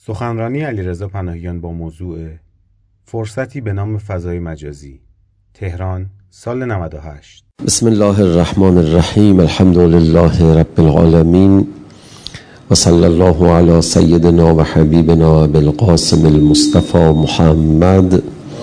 سخنرانی علیرضا پناهیان با موضوع فرصتی به نام فضای مجازی، تهران، سال 98. بسم الله الرحمن الرحیم. الحمد لله رب العالمین و صلی الله علی سیدنا و حبیبنا بالقاسم المصطفى محمد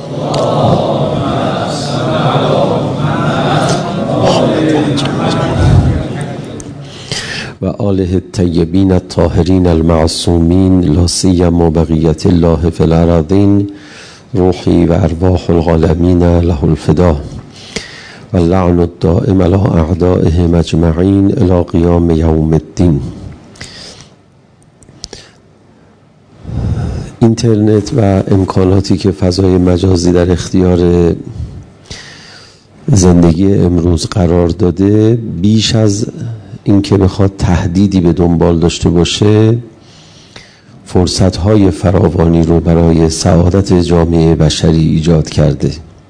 و آله الطیبین الطاهرین المعصومین لا سیما بقیة الله فی الارضین روحی و ارواح العالمین له الفدا و اللعن الدائم علی اعدائهم اجمعین الی قیام یوم الدین. اینترنت و امکاناتی که فضای مجازی در اختیار زندگی امروز قرار داده، بیش از اینکه بخواد تهدیدی به دنبال داشته باشه، فرصت‌های فراوانی رو برای سعادت جامعه بشری ایجاد کرده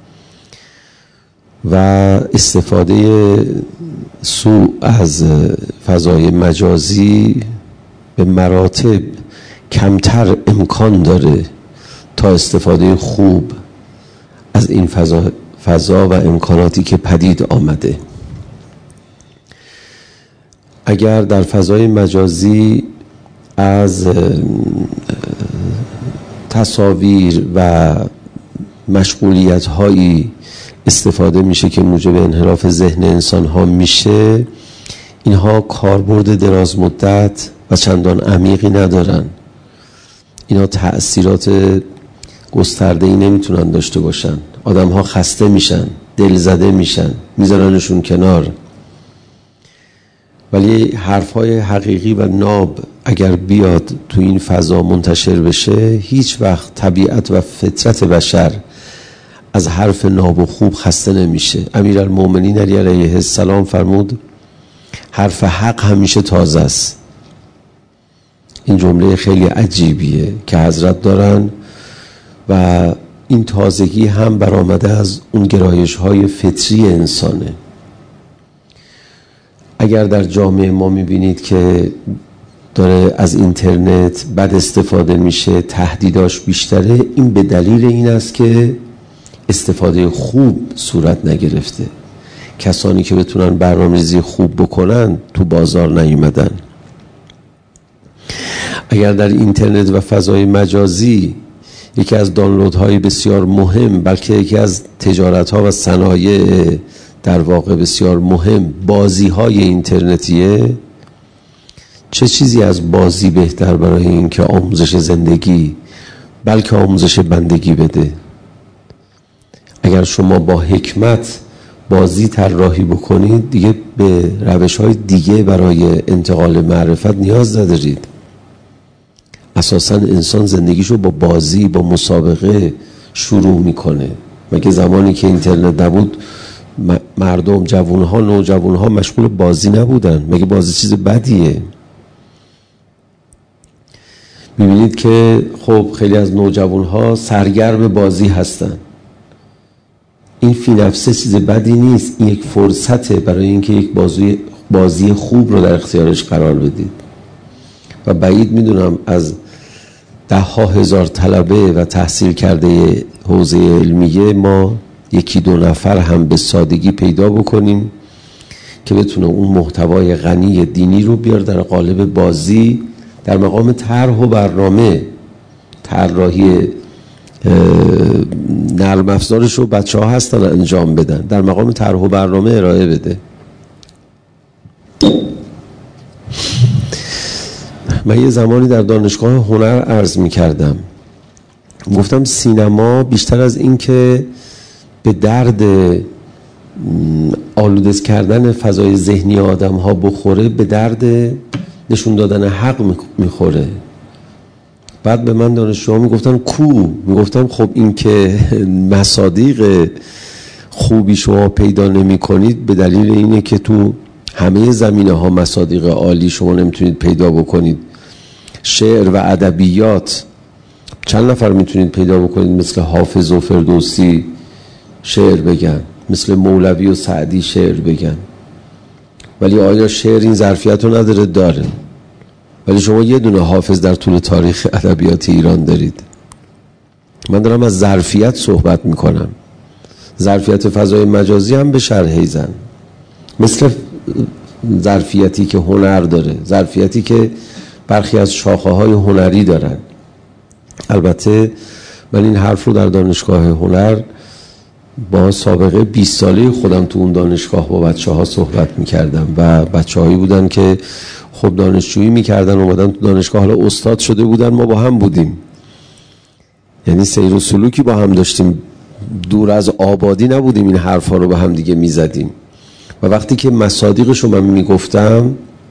و استفاده سوء از فضای مجازی به مراتب کمتر امکان داره تا استفاده خوب از این فضا و امکاناتی که پدید آمده. اگر در فضای مجازی از تصاویر و مشغولیت‌هایی استفاده میشه که موجب انحراف ذهن انسان‌ها میشه، اینها کاربرد دراز مدت و چندان عمیقی ندارن. اینا تأثیرات گسترده‌ای نمیتونن داشته باشن. آدم‌ها خسته میشن، دلزده میشن، میذارنشون کنار. ولی حرف‌های حقیقی و ناب اگر بیاد تو این فضا منتشر بشه، هیچ وقت طبیعت و فطرت بشر از حرف ناب و خوب خسته نمیشه. امیرالمومنین علی علیه السلام فرمود حرف حق همیشه تازه است. این جمله خیلی عجیبیه که حضرت دارن و این تازگی هم برآمده از اون گرایش‌های فطری انسانه. اگر در جامعه ما میبینید که داره از اینترنت بد استفاده میشه، تهدیداش بیشتره، این به دلیل این است که استفاده خوب صورت نگرفته. کسانی که بتونن برنامه‌ریزی خوب بکنن تو بازار نیومدن. اگر در اینترنت و فضای مجازی یکی از دانلودهای بسیار مهم، بلکه یکی از تجارت‌ها و صنایع در واقع بسیار مهم، بازی‌های اینترنتیه، چه چیزی از بازی بهتر برای این که آموزش زندگی بلکه آموزش بندگی بده؟ اگر شما با حکمت بازی طراحی بکنید، دیگه به روش‌های دیگه برای انتقال معرفت نیاز ندارید. اساساً انسان زندگیشو با بازی، با مسابقه شروع میکنه. مگه زمانی که اینترنت نبود مردم، جوانها، نوجوانها مشغول بازی نبودن؟ مگه بازی چیز بدیه؟ میبینید که خب خیلی از نوجوانها سرگرم بازی هستن. این فی نفسه چیز بدی نیست، این یک فرصته برای اینکه یک بازی خوب رو در اختیارش قرار بدید. و بعید میدونم از 10,000 طلبه و تحصیل کرده حوزه علمیه ما یکی دو نفر هم به سادگی پیدا بکنیم که بتونه اون محتوای غنی دینی رو بیار در قالب بازی، در مقام طرح و برنامه. طراحی نرم افزارش رو بچه‌ها هستن انجام بدن، در مقام طرح و برنامه ارائه بده. من یه زمانی در دانشگاه هنر عرض می‌کردم، گفتم سینما بیشتر از این که به درد آلوده کردن فضای ذهنی آدم‌ها بخوره، به درد نشون دادن حق میخوره. بعد به من دانشجوها میگفتن میگفتم خب این که مصادیق خوبی شما پیدا نمی کنید، به دلیل اینه که تو همه زمینه‌ها مصادیق عالی شما نمیتونید پیدا بکنید. شعر و ادبیات چند نفر میتونید پیدا بکنید مثل حافظ و فردوسی شعر بگن، مثل مولوی و سعدی شعر بگن؟ ولی آیا شعر این ظرفیت رو نداره؟ داره. ولی شما یه دونه حافظ در طول تاریخ ادبیات ایران دارید. من دارم از ظرفیت صحبت میکنم. ظرفیت فضای مجازی هم به شرحیزن، مثل ظرفیتی که هنر داره، ظرفیتی که برخی از شاخه های هنری دارن. البته من این حرف رو در دانشگاه هنر با سابقه 20 ساله خودم تو اون دانشگاه با بچه ها صحبت میکردم و بچه هایی بودن که خب دانشجویی میکردن، اومدن تو دانشگاه، حالا استاد شده بودن، ما با هم بودیم، یعنی سیر و سلوکی با هم داشتیم، دور از آبادی نبودیم، این حرف ها رو به هم دیگه میزدیم. و وقتی که مصادیقش رو من میگفتم،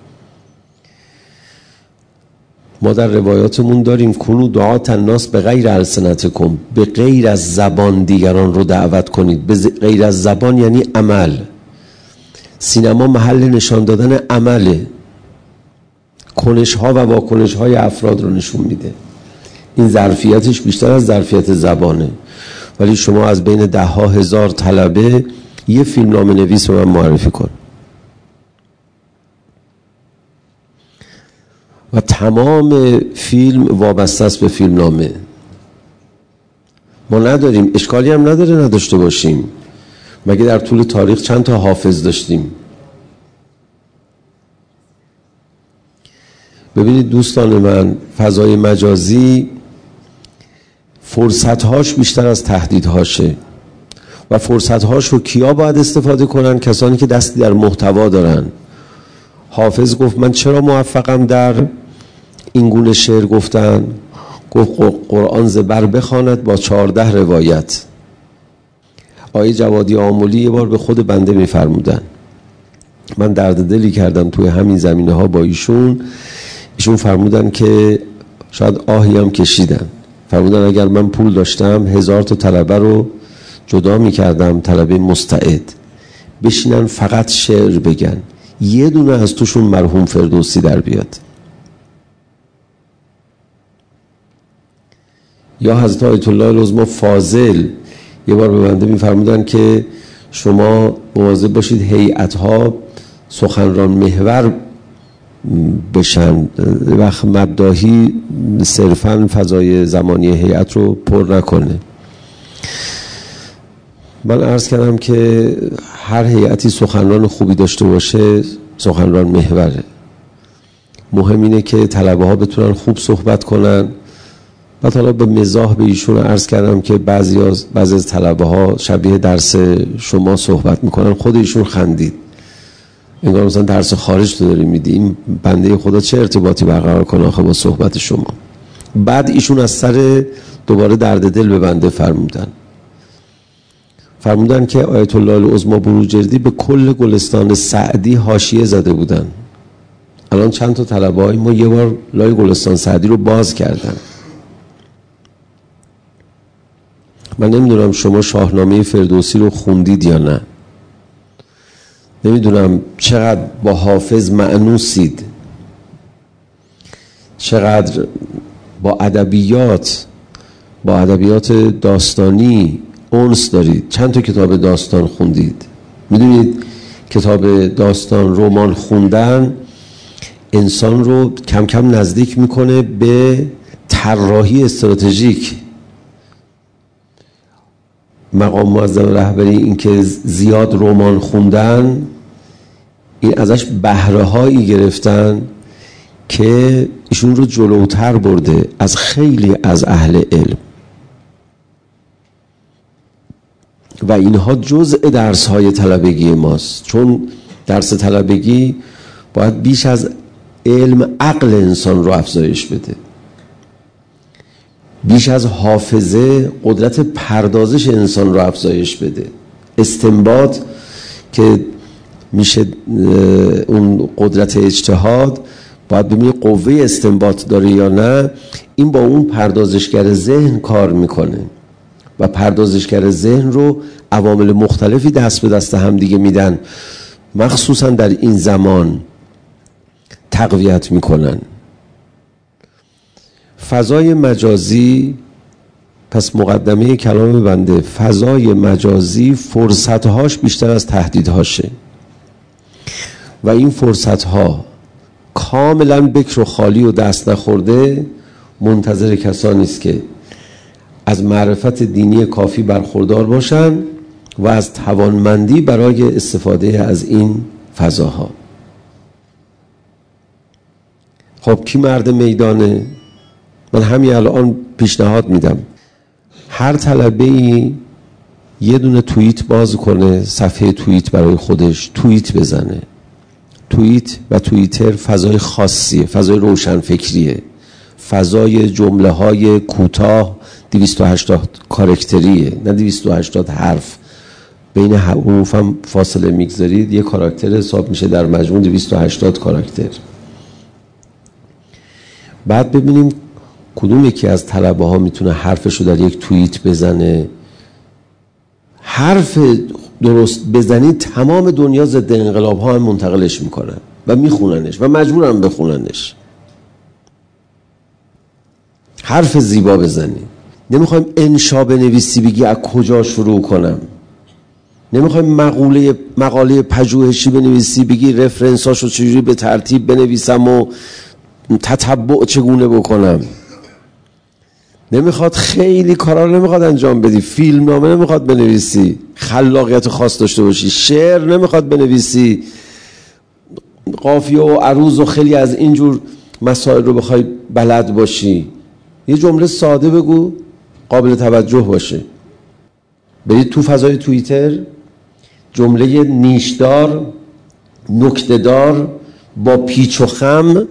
ما در روایاتمون داریم کنو دعات الناس به غیر السنتکم، به غیر از زبان دیگران رو دعوت کنید. به غیر از زبان یعنی عمل. سینما محل نشان دادن عمله، کنش ها و واکنش های افراد رو نشون میده. این ظرفیتش بیشتر از ظرفیت زبانه. ولی شما از بین 10,000 طلبه یه فیلمنامه نویس رو من معرفی کن و تمام فیلم وابسته است به فیلمنامه. ما نداریم، اشکالی هم نداره نداشته باشیم. مگه در طول تاریخ چند تا حافظ داشتیم؟ ببینید دوستان من، فضای مجازی فرصتهاش بیشتر از تهدیدهاشه و فرصتهاش رو کیا باید استفاده کنن؟ کسانی که دستی در محتوا دارن. حافظ گفت من چرا موفقم در این گونه شعر گفتن؟ گفت قرآن زبر بخواند با 14 روایت. آیه جوادی آملی یه بار به خود بنده میفرمودن، من درد دلی کردم توی همین زمینه ها با ایشون فرمودن که شاید آهی هم کشیدن. فرمودن اگر من پول داشتم 1000 تا طلبه رو جدا میکردم، طلبه مستعد بشینن فقط شعر بگن، یه دونه از توشون مرحوم فردوسی در بیاد. یا حضرت آیت الله العظمی فاضل یه بار به بنده میفرمودن که شما مواظب باشید هیئت‌ها سخنران محور بشن، وقت مداحی صرفاً فضای زمانی هیئت رو پر نکنه. من عرض کردم که هر هیئتی سخنران خوبی داشته باشه سخنران محوره. مهم اینه که طلبه ها بتونن خوب صحبت کنن. بعد حالا به مزاح به ایشون عرض کردم که بعضی از طلبه ها شبیه درس شما صحبت میکنن. خود ایشون خندید، انگار مثلا درس خارج تو داری میدی، این بنده خدا چه ارتباطی برقرار کنه آخه با صحبت شما. بعد ایشون از سر دوباره درد دل به بنده فرمودن که آیت الله العظمی بروجردی به کل گلستان سعدی حاشیه زده بودن. الان چند تا طلبه های ما یه بار لای گلستان سعدی رو باز کردن. من نمیدونم شما شاهنامه فردوسی رو خوندید یا نه، نمیدونم چقدر با حافظ مأنوسید، چقدر با ادبیات داستانی انس دارید. چند تا کتاب داستان خوندید؟ میدونید کتاب داستان، رمان خوندن انسان رو کم کم نزدیک میکنه به طراحی استراتژیک. مقام معظم رهبری این که زیاد رمان خوندن، این ازش بهره هایی گرفتن که ایشون رو جلوتر برده از خیلی از اهل علم و اینها جزء درس های طلبگی ماست. چون درس طلبگی باید بیش از علم عقل انسان رو افزایش بده، بیش از حافظه قدرت پردازش انسان رو افزایش بده. استنباط که میشه اون قدرت اجتهاد، باید ببینی قوه استنباط داره یا نه. این با اون پردازشگر ذهن کار میکنه و پردازشگر ذهن رو عوامل مختلفی دست به دست هم دیگه میدن، مخصوصا در این زمان تقویت میکنن. فضای مجازی، پس مقدمه کلام بنده، فضای مجازی فرصتهاش بیشتر از تهدیدهاشه و این فرصتها کاملا بکر و خالی و دست نخورده منتظر کسانی است که از معرفت دینی کافی برخوردار باشند و از توانمندی برای استفاده از این فضاها. خب کی مرد میدانه؟ من همین الان پیشنهاد میدم هر طلبه‌ای یه دونه توییت باز کنه، صفحه توییت برای خودش توییت بزنه. توییت و توییتر فضای خاصیه، فضای روشنفکریه، فضای جمله های کوتاه 280 کاراکتریه، نه 280 حرف. بین حروف هم فاصله میگذارید یه کاراکتر حساب میشه، در مجموع 280 کاراکتر. بعد ببینیم کدوم یکی از طلبه ها میتونه حرفشو در یک توییت بزنه. حرف درست بزنید تمام دنیا ضد انقلاب ها هم منتقلش میکنن و میخوننش و مجبورن بخوننش. حرف زیبا بزنید. نمیخوایم انشا بنویسی بگی از کجا شروع کنم. نمیخوایم مقاله پژوهشی بنویسی بگی رفرنساشو چجوری به ترتیب بنویسم و تتبع چگونه بکنم. نمیخواد خیلی کارا رو نمیخواد انجام بدی. فیلم نامه نمیخواد بنویسی خلاقیت خاص داشته باشی. شعر نمیخواد بنویسی قافیه و عروض و خیلی از اینجور مسائل رو بخوای بلد باشی. یه جمله ساده بگو قابل توجه باشه. برید تو فضای توییتر جمله نیشدار نکته‌دار با پیچ و خم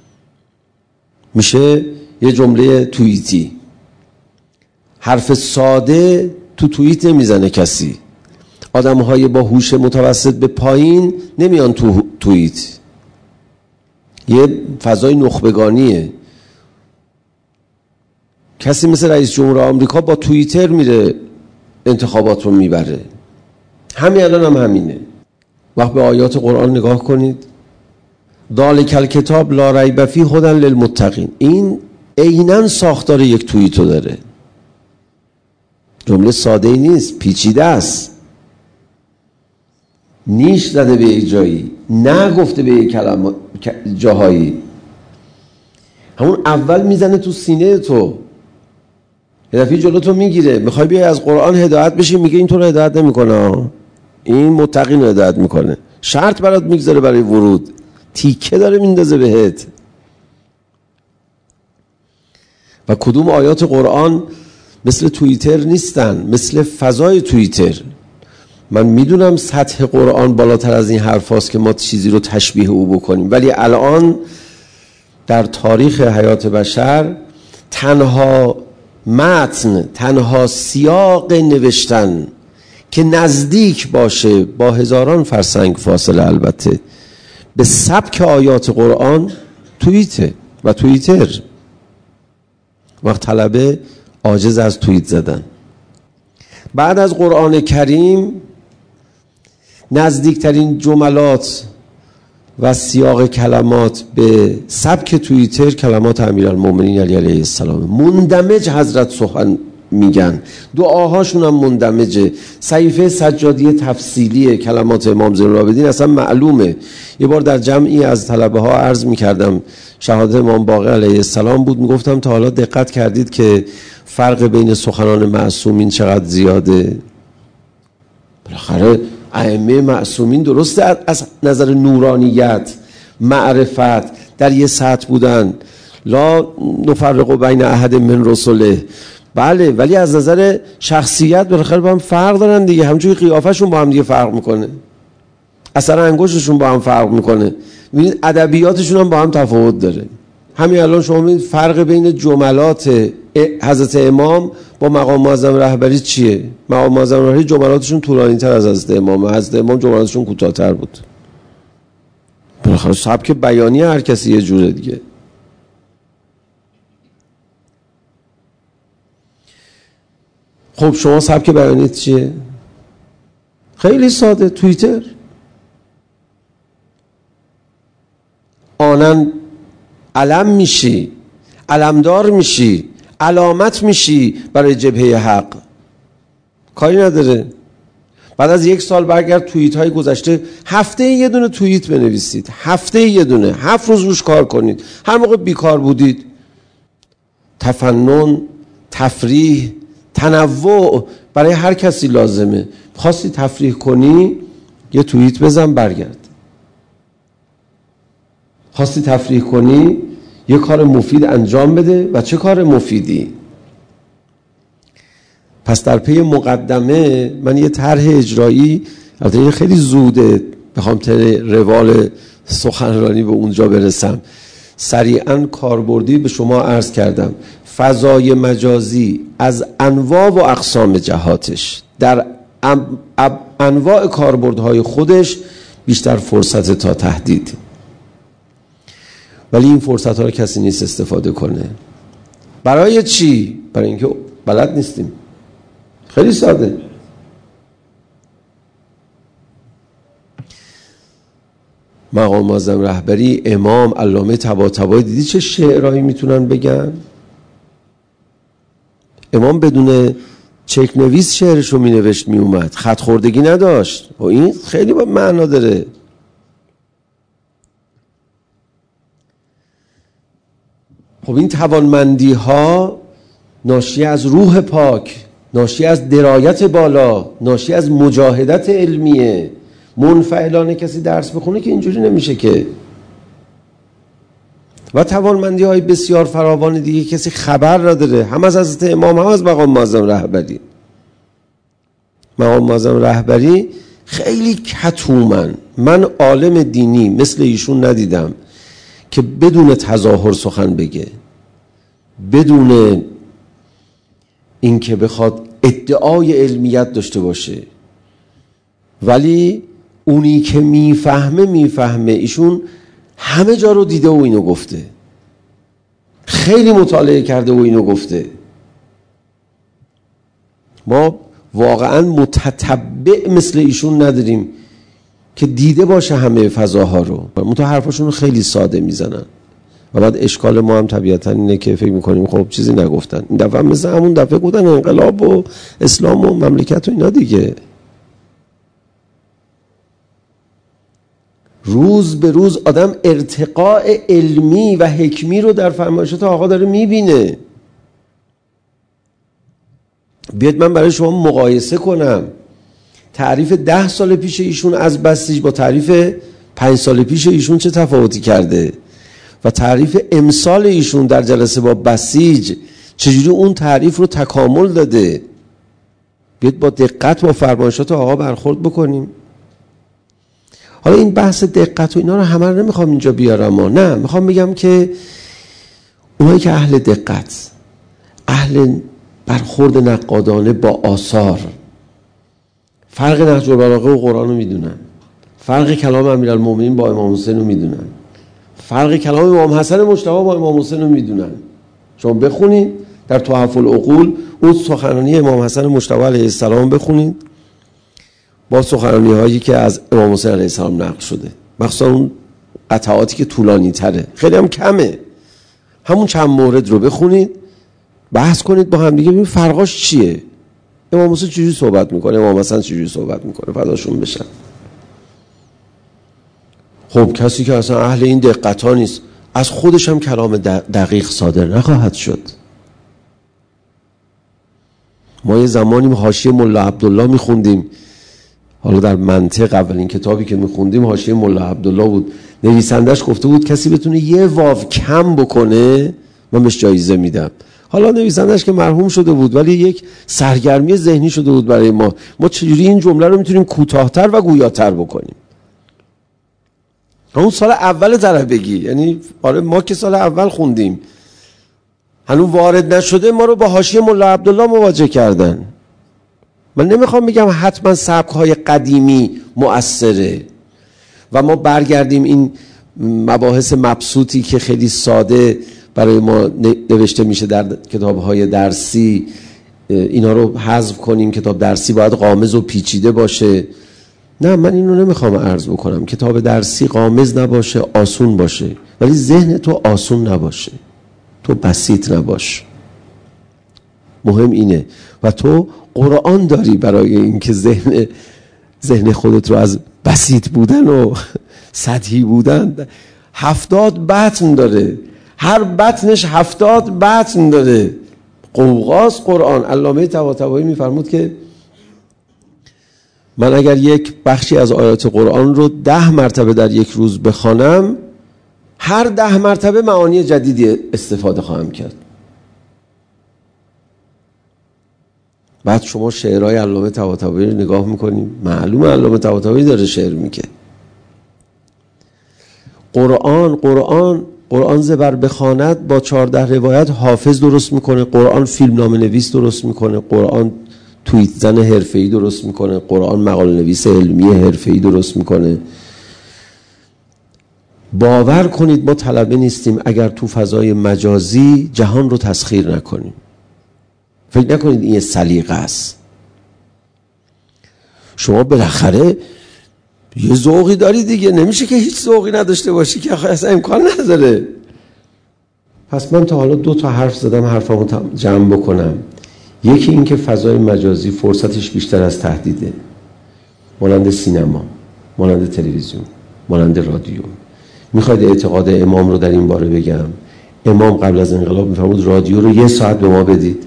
میشه یه جمله توییتی. حرف ساده تو توییت نمیزنه کسی. آدم‌های با هوش متوسط به پایین نمیان تو توییت. یه فضای نخبگانیه. کسی مثل رئیس جمهور آمریکا با توییتر میره انتخابات رو میبره. همین الان هم همینه. وقت به آیات قرآن نگاه کنید. ذالک الکتاب لا ریب فیه هدی للمتقین. این عیناً ساختار یک توییتو داره. جمله ساده ای نیست، پیچیده است. نیش زده به یک جایی، نه گفته به یک کلمه جاهایی. همون اول میزنه تو سینه تو، یه دفعه جلو تو میگیره. میخوای بیای از قرآن هدایت بشی، میگه این تو رو هدایت نمیکنه، این متقین رو هدایت میکنه. شرط برات میگذاره برای ورود، تیکه داره میندازه بهت. و کدوم آیات قرآن مثل توییتر نیستن، مثل فضای توییتر. من میدونم سطح قرآن بالاتر از این حرف هاست که ما چیزی رو تشبیه او بکنیم، ولی الان در تاریخ حیات بشر تنها متن، تنها سیاق نوشتن که نزدیک باشه با هزاران فرسنگ فاصله البته به سبک آیات قرآن توییته و توییتر. وقت طلبه عاجز از توییت زدن. بعد از قرآن کریم نزدیکترین جملات و سیاق کلمات به سبک توییتر کلمات امیرالمومنین علی علیه السلام. مندمج حضرت سخن میگن، دعاهاشون هم مندمجه. صحیفه سجادی تفصیلی کلمات امام زین العابدین اصلا معلومه. یه بار در جمعی از طلبه ها عرض میکردم، شهادت امام باقر علیه السلام بود، میگفتم تا حالا دقت کردید که فرق بین سخنان معصومین چقدر زیاده؟ بالاخره ائمه معصومین درسته از نظر نورانیت، معرفت در یه سطح بودن، لا نفرق بین احد من رسله، بله، ولی از نظر شخصیت بالاخره با هم فرق دارن دیگه. همونجوری قیافشون با هم دیگه فرق میکنه، اثر انگشتشون با هم فرق میکنه، ببینید ادبیاتشون هم با هم تفاوت داره. همین الان شما ببینید فرق بین جملات حضرت امام با مقام معظم رهبری چیه؟ مقام معظم رهبری جملاتشون طولانی‌تر از حضرت امام، حضرت امام جملاتشون کوتاه‌تر بود. بالاخره سبک بیانی هر کسی یه جوره دیگه. خب شما سبک بیانیت چیه؟ خیلی ساده، توییتر. آنن علم میشی، علمدار میشی، علامت میشی برای جبهه حق. کاری نداره. بعد از 1 سال برگرد توییت های گذشته، هفته یه دونه توییت بنویسید، هفته یه دونه، 7 روز روش کار کنید. هر موقع بیکار بودید، تفنن، تفریح، تنوع برای هر کسی لازمه. خواستی تفریح کنی یه توییت بزن برگرد، خواستی تفریح کنی یه کار مفید انجام بده. و چه کار مفیدی؟ پس در پی مقدمه من یه طرح اجرایی، البته خیلی زوده بخوام روال سخنرانی به اونجا برسم، سریعا کاربردی به شما عرض کردم. فضای مجازی از انواع و اقسام جهاتش در انواع کاربردهای خودش بیشتر فرصت تا تهدید، ولی این فرصت ها رو کسی نیست استفاده کنه. برای چی؟ برای اینکه بلد نیستیم. خیلی ساده. مقام معظم رهبری، امام، علامه طباطبایی، دیدی چه شعرهایی میتونن بگن؟ امام بدون چک نویس شعرش رو مینوشت میومد، خط خوردگی نداشت. و این خیلی با معنا داره. خب این توانمندی ها ناشی از روح پاک، ناشی از درایت بالا، ناشی از مجاهدت علمیه. منفعلانه کسی درس بخونه که اینجوری نمیشه که. و توانمندی های بسیار فراوان دیگه کسی خبر را داره، هم از حضرت امام هم از مقام معظم رهبری. مقام معظم رهبری خیلی کتومن. من عالم دینی مثل ایشون ندیدم که بدون تظاهر سخن بگه، بدون اینکه بخواد ادعای علمیت داشته باشه، ولی اونی که میفهمه. ایشون همه جا رو دیده و اینو گفته، خیلی مطالعه کرده و اینو گفته. ما واقعا متتبع مثل ایشون نداریم که دیده باشه همه فضاها رو. منتها حرفاشون رو خیلی ساده میزنن و بعد اشکال ما هم طبیعتا اینه که فکر میکنیم خب چیزی نگفتن. این دفعه مثل همون دفعه گفتن انقلاب و اسلام و مملکت و اینا دیگه. روز به روز آدم ارتقاء علمی و حکمی رو در فرمایشات آقا داره میبینه. بیاد من برای شما مقایسه کنم تعریف 10 سال پیش ایشون از بسیج با تعریف 5 سال پیش ایشون چه تفاوتی کرده و تعریف امسال ایشون در جلسه با بسیج چجوری اون تعریف رو تکامل داده. بیاد با دقت با فرمایشات آقا برخورد بکنیم. حالا این بحث دقت و اینا رو همه رو نمیخوام اینجا بیارم، نه میخوام بگم که اونایی که اهل دقت، اهل برخورد نقادانه با آثار، فرق نهج البلاغه و قرآن رو میدونن، فرق کلام امیرالمومنین با امام حسین رو میدونن، فرق کلام امام حسن مجتبی با امام حسین رو میدونن. شما بخونید در تحف العقول اون سخنرانی امام حسن مجتبی علیه السلام بخونید با سخنرانی هایی که از امام حسین علیه السلام نقل شده، مخصوصا اون قطعاتی که طولانی تره، خیلی هم کمه. همون چند مورد رو بخونید، بحث کنید با هم دیگه، ببینید فرقاش چیه. امام حسین چجوری صحبت میکنه، امام حسن چجوری صحبت میکنه، فداشون بشن. خب کسی که اصلا اهل این دقت ها نیست، از خودش هم کلام دقیق صادر نخواهد شد. ما یه زمانی حاشیه ملا عبدالله میخوندیم، حالا در منطق اولین کتابی که میخوندیم حاشیه ملا عبدالله بود، نویسندش گفته بود کسی بتونه یه واو کم بکنه من بهش جایزه میدم. حالا نویسندش که مرحوم شده بود ولی یک سرگرمی ذهنی شده بود برای ما چجوری این جمله رو میتونیم کوتاه‌تر و گویاتر بکنیم. اون سال اول طلبگی، یعنی آره ما که سال اول خوندیم هنوز وارد نشده ما رو با حاشیه ملا عبدالله مواجه کردن. من نمیخوام بگم حتما سبک‌های قدیمی مؤثره و ما برگردیم این مباحث مبسوطی که خیلی ساده برای ما نوشته میشه در کتاب‌های درسی اینا رو حذف کنیم. کتاب درسی باید غامض و پیچیده باشه. نه، من اینو نمیخوام عرض بکنم. کتاب درسی غامض نباشه، آسون باشه، ولی ذهن تو آسون نباشه، تو بسیط نباش. مهم اینه. و تو قرآن داری برای اینکه ذهن ذهن خودت رو از بسیط بودن و سطحی بودن. 70 بطن داره، هر بطنش 70 بطن داره. قوقاز قرآن. علامه طباطبایی میفرمود که من اگر یک بخشی از آیات قرآن رو 10 مرتبه در یک روز بخوانم، هر 10 مرتبه معانی جدیدی استفاده خواهم کرد. بعد شما شعرهای علامه طباطبایی رو نگاه میکنیم، معلومه علامه طباطبایی داره شعر میگه. قرآن زبر بخواند با 14 روایت حافظ درست میکنه، قرآن فیلمنامه نویس درست میکنه، قرآن توییت زن حرفه‌ای درست میکنه، قرآن مقاله نویس علمی حرفه‌ای درست میکنه. باور کنید ما طلبه نیستیم اگر تو فضای مجازی جهان رو تسخیر نکنیم. فکر نکنید این یه سلیقه است. شما بالاخره یه ذوقی داری دیگه، نمیشه که هیچ ذوقی نداشته باشی که اصلا امکان نداره. پس من تا حالا 2 تا حرف زدم، حرفامو جمع بکنم. یکی این که فضای مجازی فرصتش بیشتر از تهدیده، مانند سینما، مانند تلویزیون، مانند رادیو. میخواید اعتقاد امام رو در این باره بگم؟ امام قبل از انقلاب میفرمود رادیو رو 1 ساعت به ما بدید.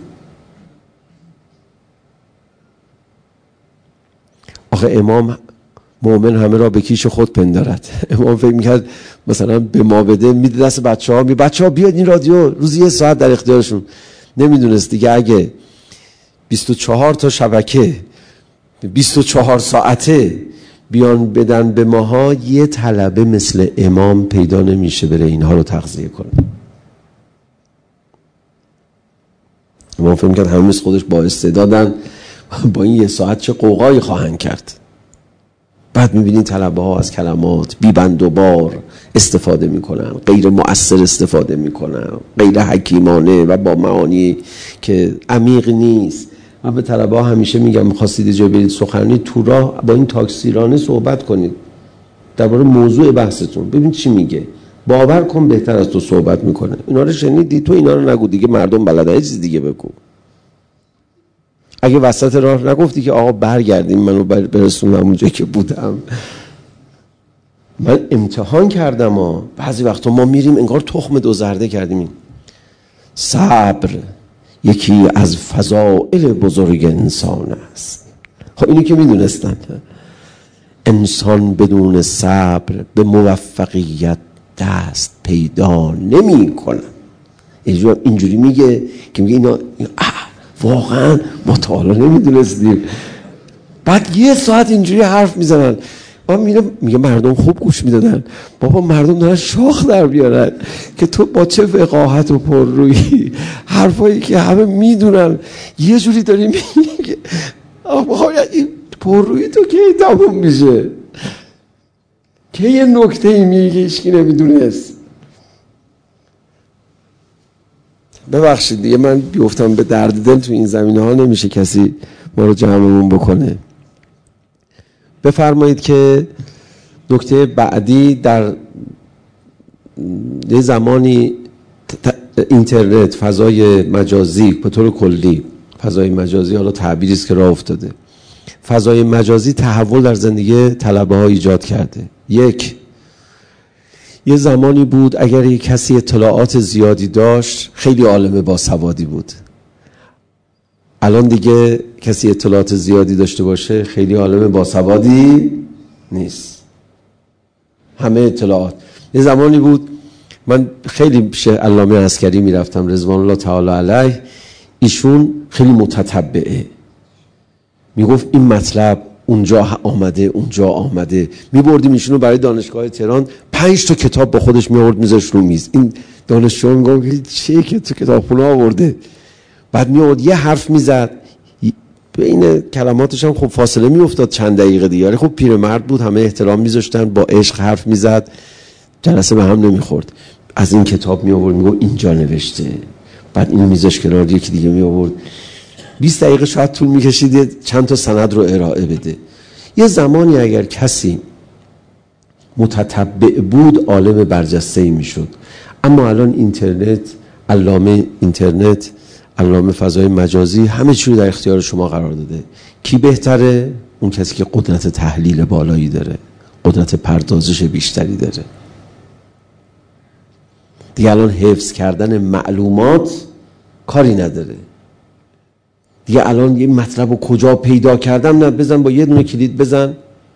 آخه امام مؤمن همه را به کیش خود پندارد. امام فکر میکرد مثلا به ما بده، میده دست بچه‌ها، بچه‌ها بیاد این رادیو روزی 1 ساعت در اختیارشون. نمیدونست دیگه اگه 24 تا شبکه 24 ساعته بیان بدن به ماها، یه طلبه مثل امام پیدا نمیشه بره اینها رو تغذیه کنه. امام فکر میکرد همه مثل خودش با استعدادن، با این 1 ساعت چه قوقایی خواهند کرد. بعد میبینید طلبه ها از کلمات بی‌بند و بار استفاده میکنن، غیر مؤثر استفاده میکنن، غیر حکیمانه و با معانی که عمیق نیست. من به طلبه ها همیشه میگم میخواستید یه جای برید سخنرانی، تو راه با این تاکسیرانه صحبت کنید درباره موضوع بحثتون، ببین چی میگه. باور کن بهتر از تو صحبت میکنه. اینا رو شنیدی، تو اینا رو نگو دیگه، مردم بلدن، یه چیز دیگه بگو. اگه وسط راه نگفتی که آقا برگردیم منو برسونم اونجایی که بودم. من امتحان کردم بعضی وقتا ما میریم انگار تخم 2 زرده کردیم. صبر یکی از فضائل بزرگ انسان است. خب اینو که میدونستن. انسان بدون صبر به موفقیت دست پیدا نمی کنه. اینجوری میگه که میگه اینا واقعا ما تا حالا نمیدونستیم. بعد 1 ساعت اینجوری حرف میزنن. میگه مردم خوب گوش میدادن. بابا مردم دارن شاخ در بیارن که تو با چه وقاحت و پررویی حرفایی که همه میدونن یه جوری داری میگه. آقا این پررویی تو کی تموم میشه؟ که یه نکته میگه هیچکی نمیدونست. ببخشید دیگه من بیفتم به درد دل تو این زمینه ها، نمیشه کسی ما رو جمعمون بکنه. بفرمایید که نکته بعدی، در یه زمانی اینترنت، فضای مجازی به طور کلی، فضای مجازی حالا تعبیری است که راه افتاده، فضای مجازی تحول در زندگی طلبه ها ایجاد کرده. یه زمانی بود اگر یک کسی اطلاعات زیادی داشت خیلی عالم باسوادی بود. الان دیگه کسی اطلاعات زیادی داشته باشه خیلی عالم باسوادی نیست. همه اطلاعات. یه زمانی بود من خیلی پیش علامه عسکری میرفتم رضوان الله تعالی علیه، ایشون خیلی متتبعه، میگفت این مطلب اونجا آمده، میبردیم ایشونو برای دانشگاه تهران 5 تا کتاب با خودش میآورد میذاشت رو میز. این دانشجو میگفت چه کتابخونه آورده. بعد میآورد یه حرف میزد، بین کلماتش هم خب فاصله میافتاد چند دقیقه دیگه. خب پیرمرد بود، همه احترام میذاشتن، با عشق حرف میزد، جلسه به هم نمیخورد. از این کتاب میآورد میگفت اینجا نوشته، بعد اینو میذاشت کنار، یکی دیگه میآورد. 20 دقیقه شاید طول میکشید چند تا سند رو ارائه بده. یه زمانی اگر کسی متتبع بود عالم برجسته‌ای میشد. اما الان اینترنت، علامه فضای مجازی همه چی رو در اختیار شما قرار داده. کی بهتره؟ اون کسی که قدرت تحلیل بالایی داره، قدرت پردازش بیشتری داره. دیگه الان حفظ کردن معلومات کاری نداره. دیگه الان یه مطلب رو کجا پیدا کردم، نه بزن با یه دونه کلید بزن.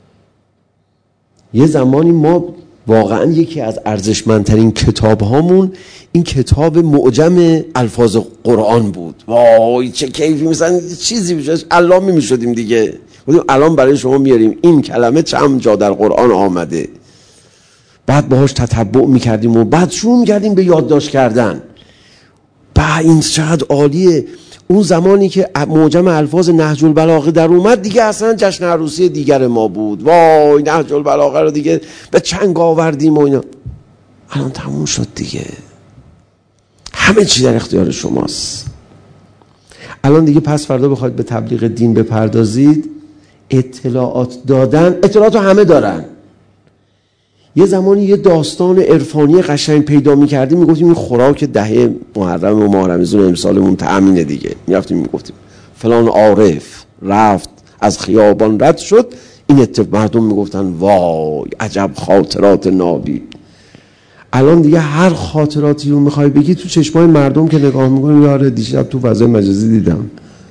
یه زمانی ما واقعا یکی از ارزشمندترین کتاب هامون این کتاب معجم الفاظ قرآن بود. وای چه کیفی، مثلا چیزی میشه علامه میشدیم دیگه. الان برای شما میاریم این کلمه چند جا در قرآن آمده، بعد باهاش تتبع میکردیم و بعد شروع میکردیم به یادداشت کردن. این چقدر عالیه. اون زمانی که معجم الفاظ نهج البلاغه در اومد دیگه اصلا جشن عروسی دیگر ما بود. وای نهج البلاغه رو دیگه به چنگ آوردیم و اینا. الان تموم شد دیگه، همه چی در اختیار شماست. الان دیگه پس فردا بخواید به تبلیغ دین بپردازید، اطلاعات دادن، اطلاعات رو همه دارن. یه زمانی یه داستان عرفانی قشنگ پیدا می‌کردیم، میگفتیم این خوراک دهه محرم و ماه رمضان امسالمون تأمینه دیگه. میرفتیم میگفتیم فلان عارف رفت از خیابان رد شد، این مردم میگفتن وای عجب خاطرات نابی. الان دیگه هر خاطراتی رو میخوای بگی تو چشمای مردم که نگاه میکنیم، یاره دیشب تو فضای مجازی دیدم.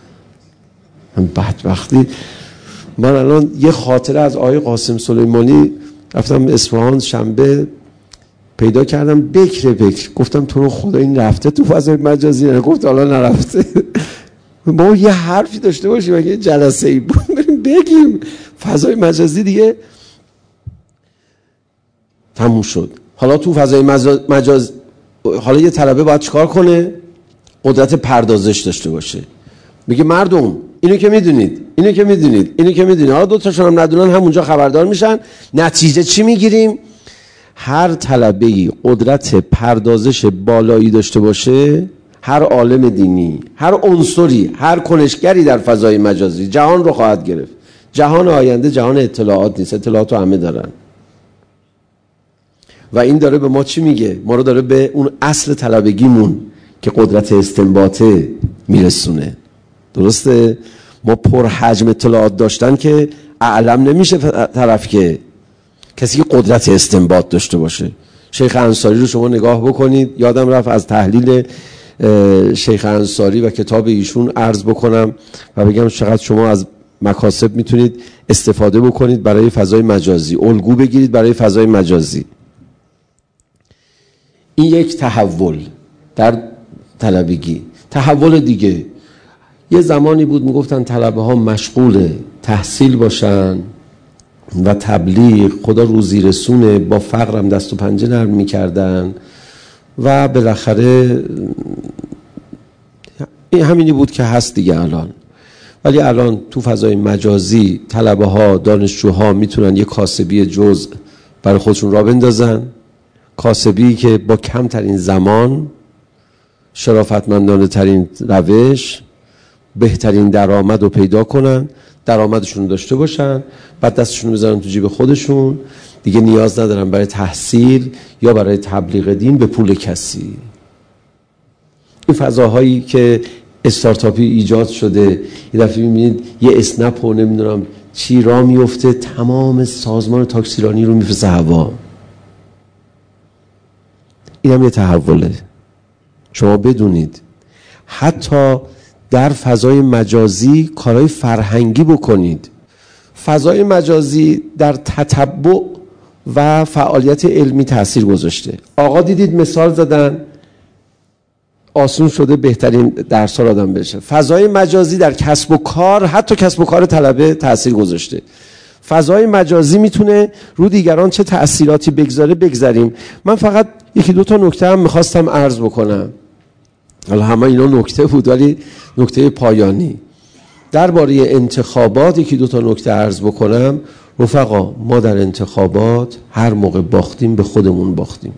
بدبختی من الان یه خاطره از آقای قاسم سلیمانی، رفتم اصفهان شنبه پیدا کردم، بکر گفتم تو رو خدا این رفته تو فضای مجازی؟ نه گفت حالا نرفته. ما یه حرفی داشته باشیم، اگه جلسه ای بود بریم بگیم. فضای مجازی دیگه تموم شد. حالا تو فضای مجاز حالا یه طلبه باید چیکار کنه؟ قدرت پردازش داشته باشه. میگه مردم اینو که میدونید، حالا دو تاشون هم ندونن همونجا خبردار میشن. نتیجه چی میگیریم؟ هر طلبه‌ای قدرت پردازش بالایی داشته باشه، هر عالم دینی، هر عنصری، هر کنشگری در فضای مجازی جهان رو خواهد گرفت. جهان آینده جهان اطلاعات نیست، اطلاعات رو همه دارن. و این داره به ما چی میگه؟ ما رو داره به اون اصل طلبگیمون که قدرت استنباطه میرسونه. درسته؟ ما پر حجم اطلاعات داشتن که اعلم نمیشه طرف، که کسی که قدرت استنباط داشته باشه. شیخ انصاری رو شما نگاه بکنید. یادم رفت از تحلیل شیخ انصاری و کتاب ایشون عرض بکنم و بگم چقدر شما از مکاسب میتونید استفاده بکنید برای فضای مجازی، الگو بگیرید برای فضای مجازی. این یک تحول در طلبگی. تحول دیگه، یه زمانی بود میگفتن طلبه ها مشغول تحصیل باشن و تبلیغ، خدا روزی رسونه، با فقرم دست و پنجه نرم میکردن و بالاخره این همینی بود که هست دیگه الان. ولی الان تو فضای مجازی طلبه ها، دانشجوها میتونن یه کاسبی جزء برای خودشون را بندازن، کاسبی که با کمترین زمان، شرافتمندانه ترین روش، بهترین درآمد رو پیدا کنن، درآمدشون داشته باشن، بعد دستشون رو بذارن تو جیب خودشون، دیگه نیاز ندارن برای تحصیل یا برای تبلیغ دین به پول کسی. این فضاهایی که استارتاپی ایجاد شده، یه دفعه میبینید یه اسنپ و نمیدونم چی را میفته، تمام سازمان تاکسیرانی رو میفرسته هوا. این هم یه تحوله. شما بدونید حتی در فضای مجازی کارهای فرهنگی بکنید. فضای مجازی در تتبع و فعالیت علمی تأثیر گذاشته. آقا دیدید مثال زدن، آسون شده بهترین درس‌ها آدم بشه. فضای مجازی در کسب و کار، حتی کسب و کار طلبه تأثیر گذاشته. فضای مجازی میتونه رو دیگران چه تأثیراتی بگذاریم. من فقط یکی دو تا نکته هم میخواستم عرض بکنم. حالا همه اینا نکته بود ولی نکته پایانی. درباره انتخابات یکی دو تا نکته عرض بکنم. رفقا، ما در انتخابات هر موقع باختیم به خودمون باختیم.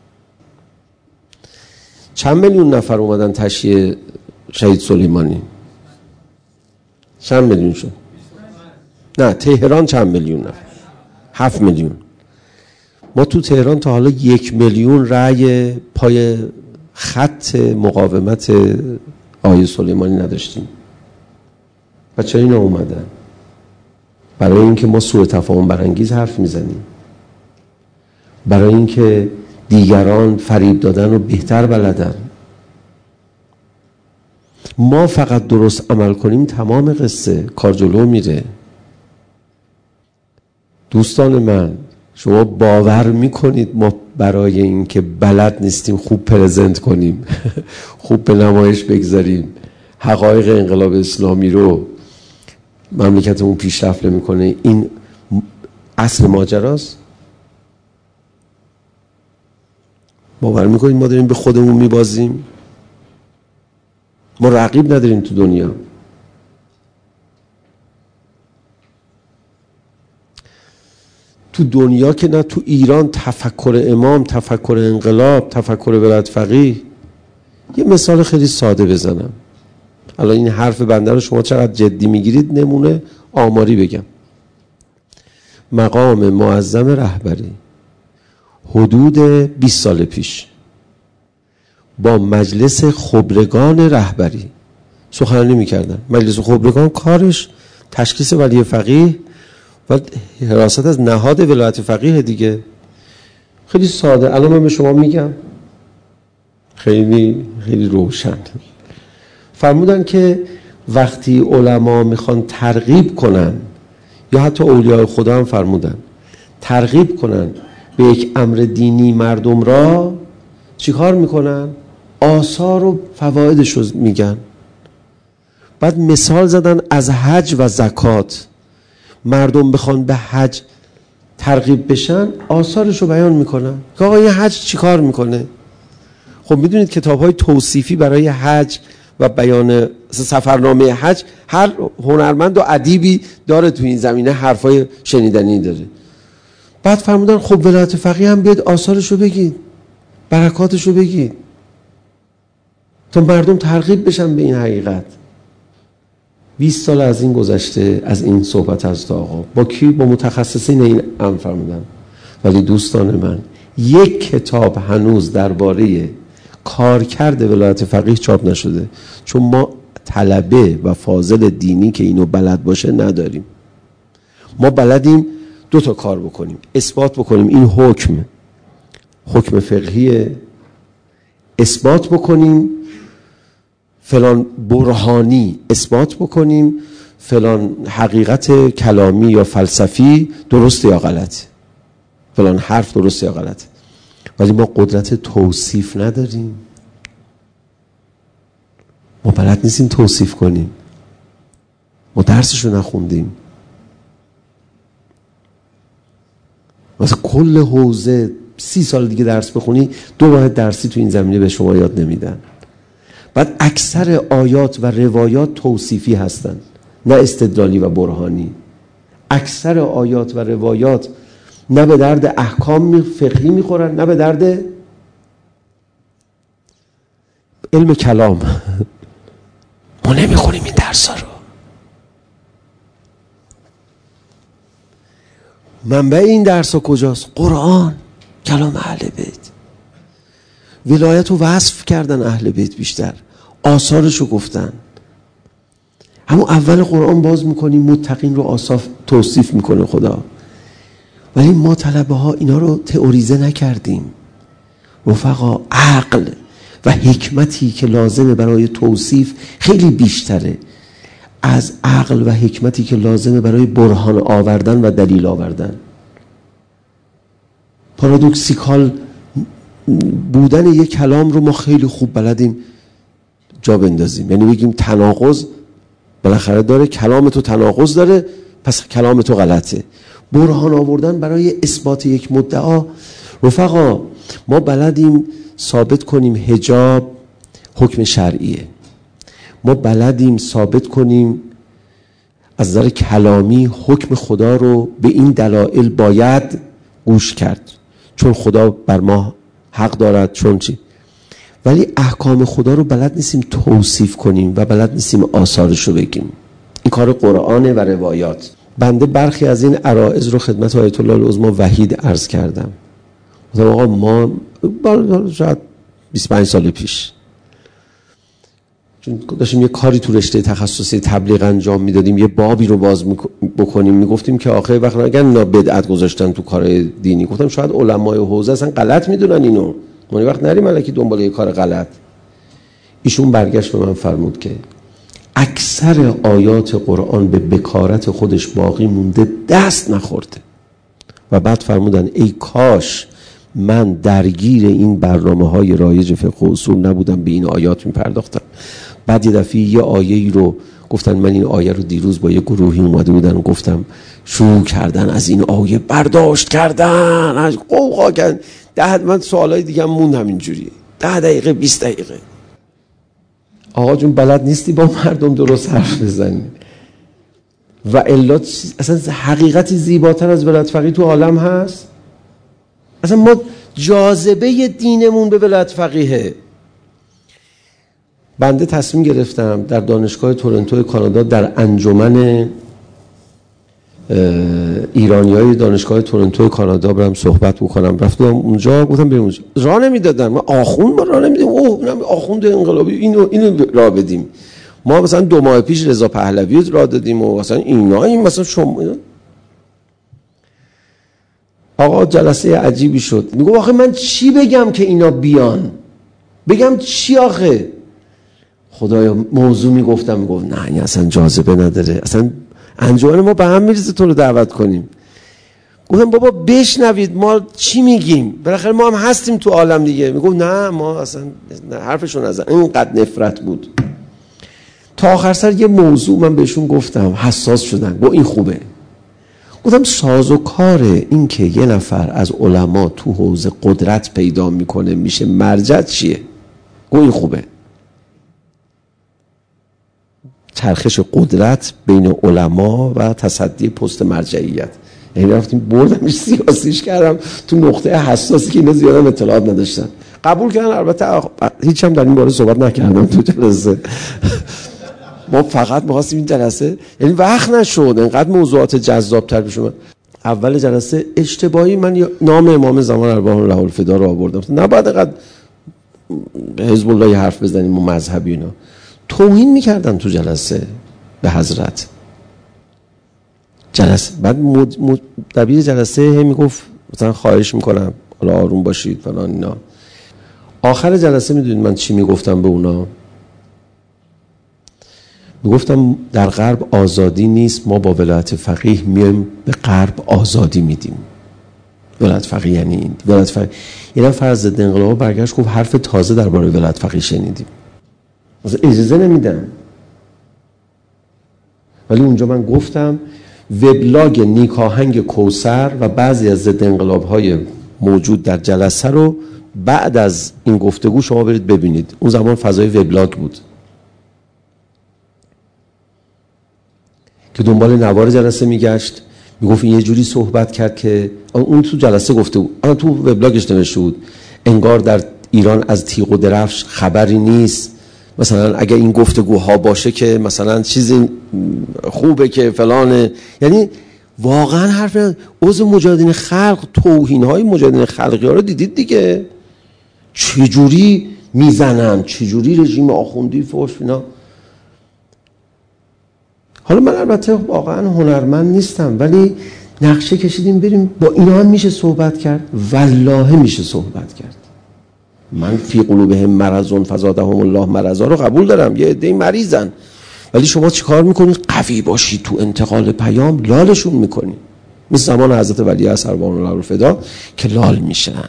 چند میلیون نفر اومدن تشییع شهید سلیمانی؟ چند میلیون شد؟ نه، تهران چند میلیون نفر؟ 7 میلیون. ما تو تهران تا حالا 1 میلیون رأی پای خط مقاومت آقای سلیمانی نداشتیم. و چرا اینا اومدن؟ برای اینکه ما سوء تفاهم برانگیز حرف میزنیم، برای اینکه دیگران فریب دادن رو بهتر بلدن. ما فقط درست عمل کنیم تمام قصه کار جلو میره. دوستان من، شما باور میکنید ما برای اینکه بلد نیستیم خوب پرزنت کنیم خوب به نمایش بگذاریم حقایق انقلاب اسلامی رو مملکتمون پیشرفت نمیکنه، این اصل ماجراست؟ باور میکنید ما داریم به خودمون میبازیم؟ ما رقیب نداریم تو دنیا. تو دنیا که نه، تو ایران تفکر امام، تفکر انقلاب، تفکر ولایت فقیه. یه مثال خیلی ساده بزنم، الان این حرف بنده رو شما چقدر جدی میگیرید نمونه آماری بگم. مقام معظم رهبری حدود 20 سال پیش با مجلس خبرگان رهبری سخنرانی میکردن. مجلس خبرگان کارش تشخیص ولی فقیه و حراست از نهاد ولایت فقیه دیگه. خیلی ساده، الان من به شما میگم، خیلی خیلی روشن. فرمودن که وقتی علما میخوان ترغیب کنن، یا حتی اولیاء خدا هم فرمودن ترغیب کنن به یک امر دینی مردم را، چیکار میکنن؟ آثار و فوایدش رو میگن. بعد مثال زدن از حج و زکات. مردم بخوان به حج ترغیب بشن، آثارش رو بیان میکنن که آقا این حج چیکار میکنه. خب میدونید کتاب‌های توصیفی برای حج و بیان سفرنامه حج هر هنرمند و ادیبی داره تو این زمینه، حرفای شنیدنی داره. بعد فرمودن خب ولایت فقیه هم بیاد آثارش رو بگید، برکاتش رو بگید تا مردم ترغیب بشن به این حقیقت. 20 سال از این گذشته، از این صحبت از آقا با کی؟ با متخصصین این امر فرمودن. ولی دوستان من، یک کتاب هنوز درباره کارکرد ولایت فقیه چاپ نشده، چون ما طلبه و فاضل دینی که اینو بلد باشه نداریم. ما بلدیم 2 تا کار بکنیم: اثبات بکنیم این حکم فقهی، اثبات بکنیم فلان برهانی، اثبات بکنیم فلان حقیقت کلامی یا فلسفی درسته یا غلطه، فلان حرف درسته یا غلطه. ولی ما قدرت توصیف نداریم. ما بلد نیستیم توصیف کنیم. ما درسشو نخوندیم. مثلا کل حوزه 30 سال دیگه درس بخونی 2 واحد درسی تو این زمینه به شما یاد نمیدن. بعد اکثر آیات و روایات توصیفی هستن، نه استدلالی و برهانی. اکثر آیات و روایات نه به درد احکام فقهی میخورن، نه به درد علم کلام. ما نمیخونیم این درس ها رو. منبع این درس ها کجاست؟ قرآن، کلام اهل بیت. ولایت رو وصف کردن اهل بیت، بیشتر آثارش رو گفتن. همون اول قرآن باز میکنیم متقین رو توصیف میکنه خدا. ولی ما طلبه ها اینا رو تئوریزه نکردیم. رفقا، عقل و حکمتی که لازمه برای توصیف خیلی بیشتره از عقل و حکمتی که لازمه برای برهان آوردن و دلیل آوردن. پارادوکسیکال بودن یک کلام رو ما خیلی خوب بلدیم جا بندازیم. یعنی بگیم تناقض بالاخره داره، کلام تو تناقض داره، پس کلام تو غلطه. برهان آوردن برای اثبات یک مدعا، رفقا ما بلدیم ثابت کنیم حجاب حکم شرعیه. ما بلدیم ثابت کنیم از نظر کلامی حکم خدا رو به این دلایل باید گوش کرد، چون خدا بر ما حق دارد، چون چی. ولی احکام خدا رو بلد نیستیم توصیف کنیم و بلد نیستیم آثارش رو بگیم. این کار قرآنه و روایات. بنده برخی از این عرائض رو خدمت آیت الله العظمی وحید عرض کردم. مثلا آقا ما شاید 25 سال پیش چون داشتیم یه کاری تو رشته تخصصی تبلیغ انجام میدادیم، یه بابی رو باز بکنیم، میگفتیم که آخه وقت اگر اینا بدعت گذاشتن تو کار دینی، گفتم شاید علمای حوزه اصلا غلط میدونن اینو، ما وقت نریم الکی دنبال یه کار غلط. ایشون برگشت به من فرمود که اکثر آیات قرآن به بکارت خودش باقی مونده، دست نخورده. و بعد فرمودن ای کاش من درگیر این برنامه‌های رایج فقه و اصول نبودم، به این آیات میپرداختم. بعد یه دفعه یه آیه‌ای رو گفتن، من این آیه رو دیروز با یه گروهی اومده بودن و گفتم، شروع کردن از این آیه برداشت کردن، از قوقا کردن. من سوالای دیگه هم موند همینجوری 10 دقیقه 20 دقیقه. آقا جون بلد نیستی با مردم درست حرف بزنی. و الا اصلا حقیقتی زیباتر از ولایت فقیه تو عالم هست؟ اصلا ما جاذبه دینمون به ولایت فقیه. بنده تصمیم گرفتم در دانشگاه تورنتو کانادا، در انجمن ایرانیای دانشگاه تورنتو کانادا برم صحبت بکنم. رفتم اونجا، گفتم بریم اونجا. راه نمیدادن، ما آخوند ما راه نمیدیم. آخوند انقلابی اینو راه بدیم. ما مثلا 2 ماه پیش رضا پهلوی راه دادیم و مثلا این مثلا شما. آقا جلسه عجیبی شد. میگم آخه من چی بگم که اینا بیان؟ بگم چی آخه؟ خدایا موضوع میگفت نه این اصلا جاذبه نداره، اصلا انجمن ما به هم میریزه تو رو دعوت کنیم. گفتم بابا بشنوید ما چی میگیم، بالاخره ما هم هستیم تو عالم دیگه. میگم نه ما اصلا حرفشون نزن. اینقدر نفرت بود. تا آخر سر یه موضوع من بهشون گفتم، حساس شدن. با این خوبه. گفتم ساز و کار این که یه نفر از علما تو حوزه قدرت پیدا میکنه میشه مرجع چیه؟ گو این خوبه. چرخش قدرت بین علما و تصدی پست مرجعیت. یعنی رفتیم بردمش سیاسیش کردم تو نقطه حساسی که اینا زیادم اطلاعات نداشتن. قبول کردن. البته هیچ هم در این باره صحبت نکردم تو جلسه. ما فقط می‌خواستیم این جلسه، یعنی وقت نشد اینقدر موضوعات جذاب‌تر بشه. اول جلسه اشتباهی من نام امام زمان ارواح له الفدا رو آوردم. نباید اینقدر حزب الله حرف بزنیم و مذهبی اینا. توهین می‌کردن تو جلسه به حضرت. جلسه بعد دبیر جلسه میگفت مثلا خواهش می‌کنم حالا آروم باشید فلان اینا. آخر جلسه میدونید من چی میگفتم به اونا؟ میگفتم در غرب آزادی نیست، ما با ولایت فقیه میایم به غرب آزادی میدیم. ولایت فقیه یعنی این. ولایت فقیه یعنی فرض ضد انقلاب برگشت گفت حرف تازه درباره ولایت فقیه شنیدیم. مثلا اجازه نمیدن. ولی اونجا من گفتم وبلاگ نیکاهنگ کوثر و بعضی از ضد انقلاب‌های موجود در جلسه رو بعد از این گفتگو شما برید ببینید. اون زمان فضای وبلاگ بود که دنبال نوار جلسه میگشت، میگفت این یه جوری صحبت کرد که اون تو جلسه گفته بود، تو وبلاگش نوشته بود انگار در ایران از تیغ و درفش خبری نیست، مثلا اگه این گفتگوها باشه که مثلا چیزی خوبه که فلانه. یعنی واقعا حرف عضو مجاهدین خلق، توهین‌های مجاهدین خلقی ها رو دیدید دیگه، چجوری میزنن، چجوری رژیم آخوندی فوش اینا. حالا من البته واقعا هنرمند نیستم، ولی نقشه کشیدیم بریم با اینا هم میشه صحبت کرد، والله میشه صحبت کرد. من فی قلوبهم مرض فزادهم الله مرضا رو قبول دارم، یه عده مریضن، ولی شما چیکار میکنید؟ قوی باشی تو انتقال پیام، لالشون میکنی، مثل زمان حضرت ولی اصغر ارواح له الفدا که لال میشن.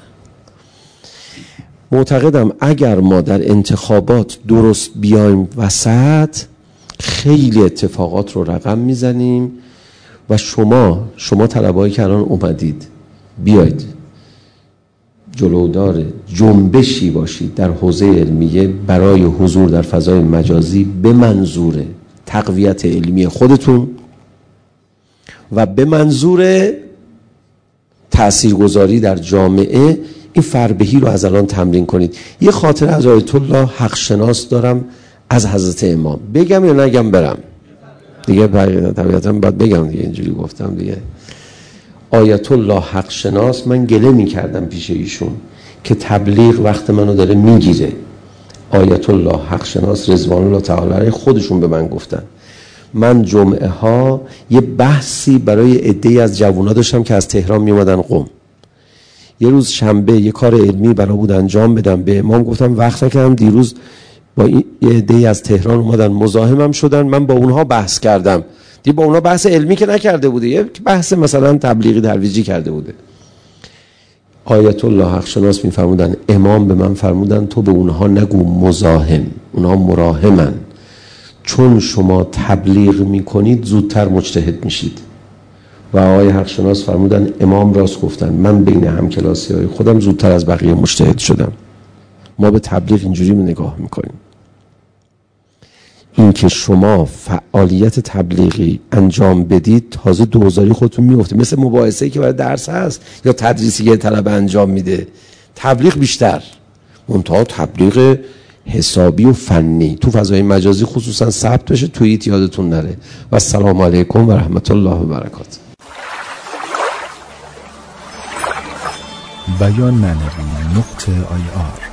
معتقدم اگر ما در انتخابات درست بیایم وسط، خیلی اتفاقات رو رقم میزنیم. و شما طلبایی که الان اومدید بیاید جلودار جنبشی باشید در حوزه علمیه برای حضور در فضای مجازی به منظور تقویت علمی خودتون و به منظور تاثیرگذاری در جامعه. این فربهی رو از الان تمرین کنید. یه خاطره از آیت الله حق شناس دارم از حضرت امام، بگم یا نگم برم دیگه؟ طبیعتا باید بگم دیگه، اینجوری گفتم دیگه. آیت الله حق شناس، من گله می کردم پیش ایشون که تبلیغ وقت منو داره میگیره. آیت الله حق شناس رضوان الله تعالی علیه خودشون به من گفتن. من جمعه ها یه بحثی برای عده‌ای از جوونا داشتم که از تهران می اومدن قم. یه روز شنبه یه کار علمی برای بود انجام بدم، به امام گفتم وقت نکردم، دیروز با یه عده‌ای از تهران اومدن مزاحمم شدن، من با اونها بحث کردم. دیگه با اونها بحث علمی که نکرده بوده، یه بحث مثلا تبلیغی درویجی کرده بوده. آیت الله حق شناس میفرمودن امام به من فرمودن تو به اونها نگو مزاحم، اونها مراحمن، چون شما تبلیغ میکنید زودتر مجتهد میشید. و آقای حق شناس فرمودن امام راست گفتن، من بین همکلاسی های خودم زودتر از بقیه مجتهد شدم. ما به تبلیغ اینجوری نگاه میکنیم. این که شما فعالیت تبلیغی انجام بدید تازه دوزاری خودتون میفته، مثل مباحثه‌ای که برای درس هست یا تدریسی که طلبه انجام میده. تبلیغ بیشتر، منتها تبلیغ حسابی و فنی تو فضای مجازی خصوصا ثبت بشه، توییت یادتون نره. و السلام علیکم و رحمت الله و برکاته. بیان معنوی .ir